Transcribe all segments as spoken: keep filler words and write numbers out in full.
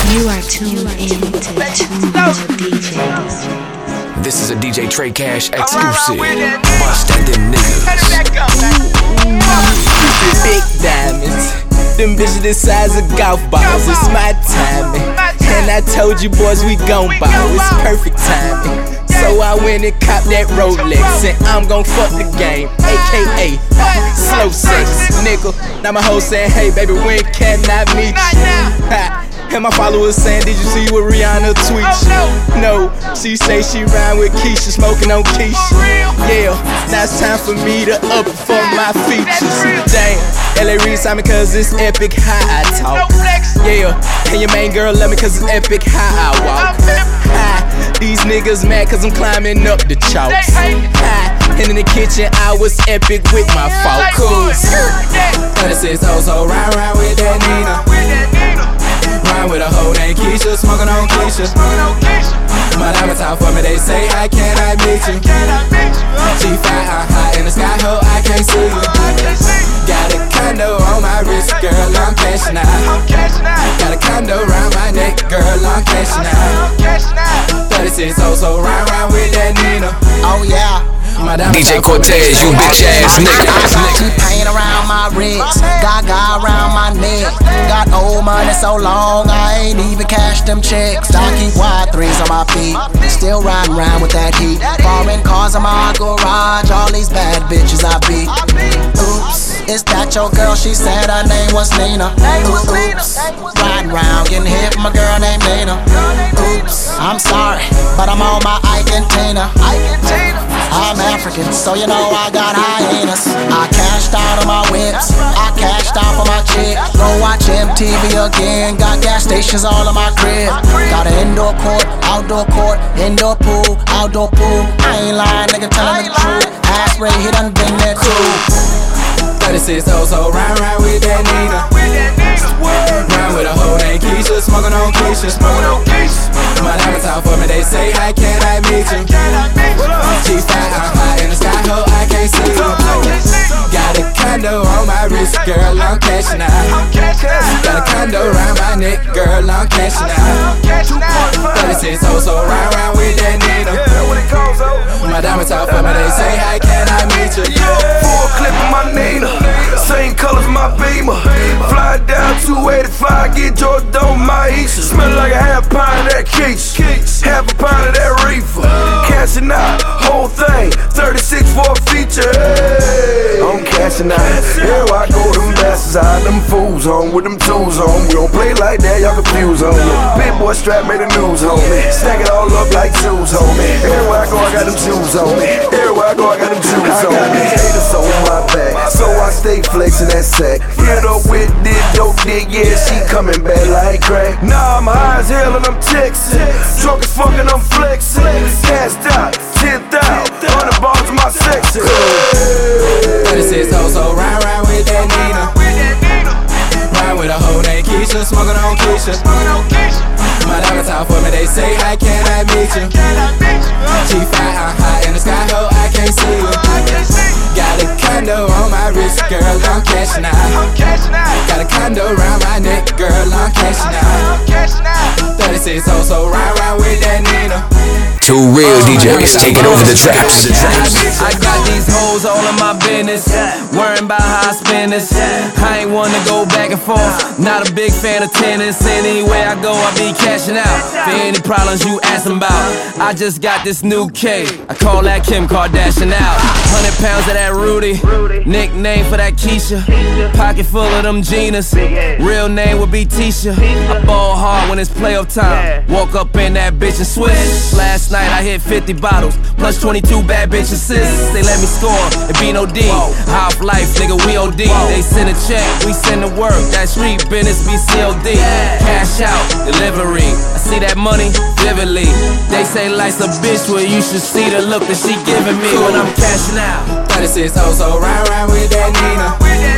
You are tuned in to Tune D Js. This is a D J Trey Cash exclusive. Bust at them niggas. Big diamonds, them bitches the size of golf balls. It's my timing, and I told you boys we gon' ball. It's perfect timing. So I went and copped that Rolex, and I'm gon' fuck the game, A K A slow sex, nigga. Now my hoe saying, hey baby, when can I meet you? Ha. And my followers saying, did you see what Rihanna tweets? No, she say she rhyme with Keisha, smoking on Keisha. Yeah, now it's time for me to up for my features. Damn, L A Reid Simon cause it's epic how I talk. Yeah, and your main girl love me cause it's epic how I walk. Ha, these niggas mad cause I'm climbing up the chalks. Ha, and in the kitchen I was epic with my fault. Cool. thirty-six oh so round round with that Nina. Ride with a hoe named Keisha, smoking on Keisha. My diamonds out for me, they say, how can I meet you? G five, I'm high in the sky, ho, I can't see you. Got a condo on my wrist, girl, I'm cashing out. Got a condo around my neck, girl, I'm cashing out. thirty-six oh, so round round with that Nina. Oh yeah. D J Cortez, you bitch ass nigga. T-Pain around my wrist, Gaga around my neck. Got old money so long, I ain't even cashed them checks. I keep wide threes on my feet, still riding around with that heat. Foreign cars in my garage, all these bad bitches I beat. Oops, is that your girl? She said her name was Nina. Oops, riding around, getting hit from a girl named Nina. Oops, I'm sorry, but I'm on my Ike and Tina. I'm African, so you know I got hyenas. I cashed out on my whips, I cashed out for my chick. Go watch M T V again, got gas stations all in my crib. Got an indoor court, outdoor court, indoor pool, outdoor pool. I ain't lying, nigga, tellin' the truth. Ass Ray, he done been there too. thirty-six oh, so round round with that Nina. Round with a hoe named Keisha, smoking on Keisha. My diamonds out for me, they say, how can I meet you? G five, I'm high in the sky, ho, I can't see you. Got a condo on my wrist, girl, I'm cashing out. Got a condo around my neck, girl, I'm cashing out. thirty-six oh, so round round with that Nina. My diamonds out for me, they say, how can I meet you? Full clip of my Nina, same colors my Beamer. Fly down two eighty-five, get Jordan on my Easter. Smell like a half pound of that Keats, half a pound of that reefer. Cashing out, whole thing, thirty-six for a feature. Hey, I'm cashing out. Here I go, them bastards out, them fools home with them tools on. We don't play like that, y'all confused on me. Big boy strap made the news on me. Stack it all up like shoes on me. Everywhere I go, I got them shoes on me. Everywhere I go, I got them shoes on me. I got these haters on my back, so I stay flexing that sack. Hit up with this dope dick, yeah, she coming back like crack. Nah, I'm high as hell and I'm texting. Drunk as fuck and I'm flexing. Cast out, ten thousand, one hundred bars in my section. thirty-six oh, so round round with that Nina. Ride with a hoe named Keisha, smoking on Keisha. My diamonds out for me, they say, how can I meet you? G five, I'm high in the sky, ho, I can't see you. Got a condo on my wrist, girl, I'm cashing out. Got a condo around my neck, girl, I'm cashing out. thirty-six oh, so round round with that Nina. Two real D Js taking over the traps. I got these hoes all in my business, worrying about how I spend this. I ain't one to go back and forth, not a big fan of tennis. Anywhere I go, I be cashing out. For any problems you asking about, I just got this new K, I call that Kim Kardashian out. Hundred pounds of that Rudy, nickname for that Keisha. Pocket full of them Genas, real name would be Tisha. I ball hard when it's playoff time, woke up in that bitch and switch. Last night I hit fifty bottles, plus twenty-two bad bitch assists. They let me score, it be no D. Half life, nigga, we O D. They send a check, we send the work. That street business be C O D. Cash out, delivery. I see that money vividly. They say life's a bitch, well you should see the look that she giving me when I'm cashing out. thirty-six oh, so round round with that Nina.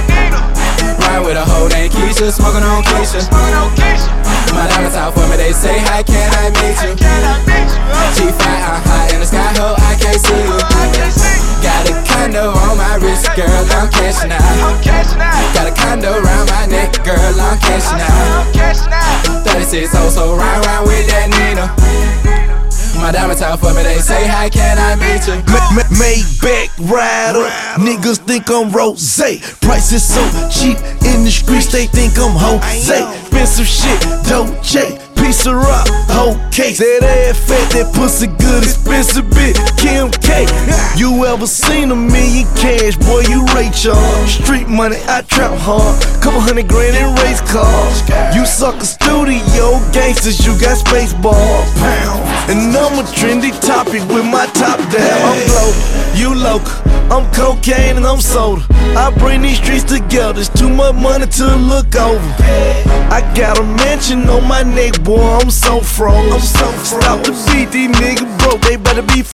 Ride with a hoe named Keisha, smoking on Keisha. My diamonds out for me, they say, how can I meet you? G five, I'm high in the sky, ho, I can't see you. Got a condo on my wrist, girl, I'm cashing out. Got a condo around my neck, girl, I'm cashing out. thirty-six oh, so round round with that Nina. My diamonds out for me, they say, how can I meet you? Maybach rider, niggas think I'm Rose. Price is so cheap in the streets, they think I'm Jose. Expensive shit, Dolce, piece of rock, whole case. That ass fat, that pussy good, expensive bitch, Kim K. You ever seen a million cash, boy, you Ray Charles. Street money, I trap hard, couple hundred grand in race cars. You suck a studio gangsters, you got space ball pound. And I'm a trendy topic with my top down. I'm global, you local, I'm cocaine and I'm soda. I bring these streets together, it's too much money to look over. I got a mansion on my neck, boy, I'm so froze. I'm so froze. Stop the beat, these niggas broke, they better be